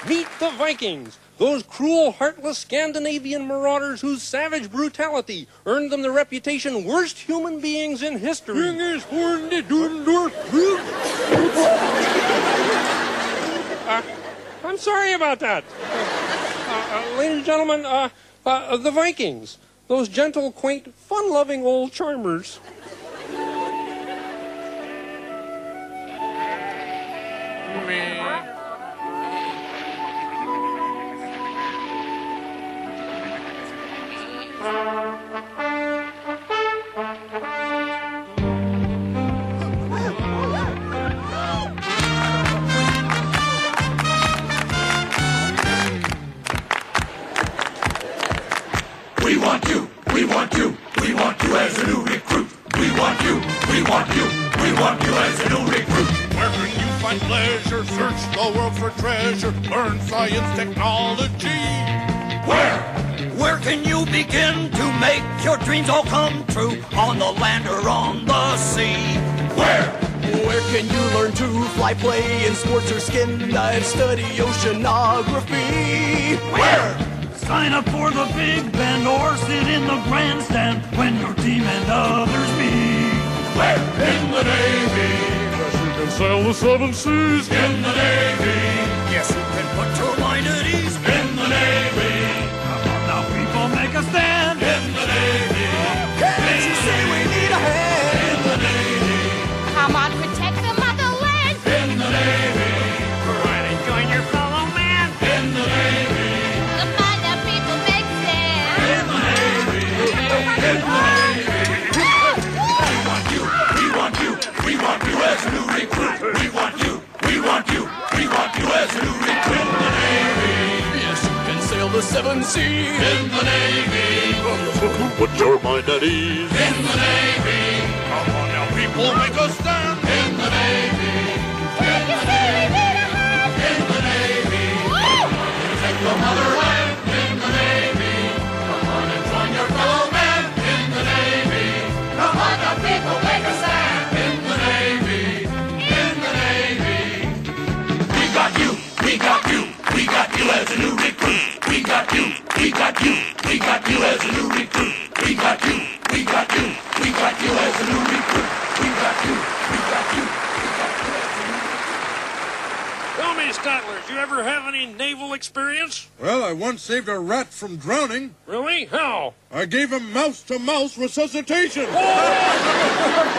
Meet the Vikings, those cruel, heartless Scandinavian marauders whose savage brutality earned them the reputation worst human beings in history. I'm sorry about that. Ladies and gentlemen, the Vikings, those gentle, quaint, fun-loving old charmers. We want you, we want you, we want you as a new recruit. We want you, we want you, we want you as a new recruit. Where can you find pleasure? Search the world for treasure. Learn science, technology. Where can you begin to make your dreams all come true? On the land or on the sea? Where can you learn to fly, play in sports or skin dive, study oceanography? Sign up for the big band or sit in the grandstand when your team and others meet. In the Navy. Yes, you can sail the seven seas. In the Navy. Yes, you can put your mind at ease. In the Navy. Come on now, people, make a stand. In the Navy. Can't you see we need a hand? In the Navy. Come on, protect the motherland. In the Navy. Right, and join your fellow man. In the Navy. The fun of people make sense. In the Navy. In the Navy. We want you as a new recruit. We want you, we want you, we want you as a new recruit. In the Navy. Yes, you can sail the seven seas. In the Navy. Put your mind at ease. In the Navy. Come on now, people, make a stand. In the Navy. Can't you see we need a hand? In the Navy. Woo! Protect the motherland. In the Navy. Come on and join your fellow men. In the Navy. Come on now, people, make a stand. In the Navy. In the Navy. We got you, we got you, we got you as a new recruit. We got you, we got you, we got you as a new recruit. We got you, we got you, we got you as a new recruit. We got you, we got you, we got you as a new recruit. Tell me, Statler, did you ever have any naval experience? Well, I once saved a rat from drowning. Really? How? I gave him mouse-to-mouse resuscitation.